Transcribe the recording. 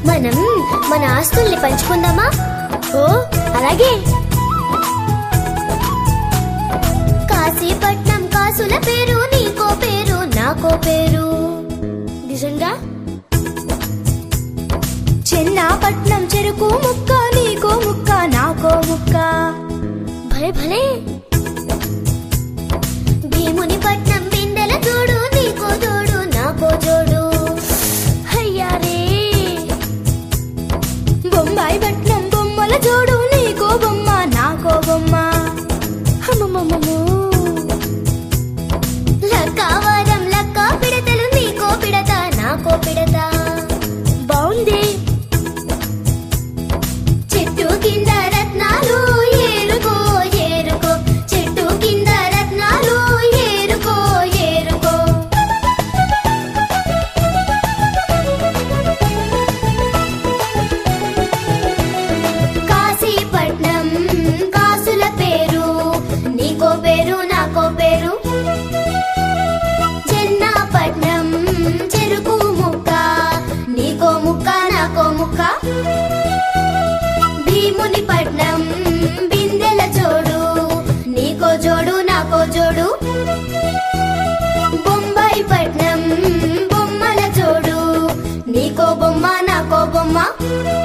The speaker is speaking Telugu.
మనం మన ఆస్తుల్ని పంచుకుందామా? ఓ అలాగే. కాశీపట్నం కాసుల పేరు, నీకో పేరు నాకో పేరు. నిజంగా? చెన్నాపట్నం చెరుకు ముక్క, నీకో ముక్క నాకో ముక్క. భలే భలే. భీముని పట్నం బిందెల జోడు, నీకో జోడు నాకో జోడు. హయ్యారే. బొంబాయి పట్నం బొమ్మల జోడు, నీకో బొమ్మ నాకో బొమ్మ. అమ్మమ్మమ్మో. లక్కావారం లక్క పిడతలు, నీకో పిడత నాకో పిడత. బావుంది. చెట్టు కింద రత్నాలు ఏరుకో ఏరుకో, చెట్టు కింద రత్నాలు ఏరుకో ఏరుకో. కాశీపట్నం కాసుల పేరు, నీకో పేరు నాకో పేరు. చెన్నాపట్నం చెరుకు ముక్క, నీకో ముక్క నాకో ముక్క. భీముని పట్నం బిందెల జోడు, నీకో జోడు నాకో జోడు. బొంబాయి పట్నం బొమ్మల జోడు, నీకో బొమ్మ నాకో బొమ్మ.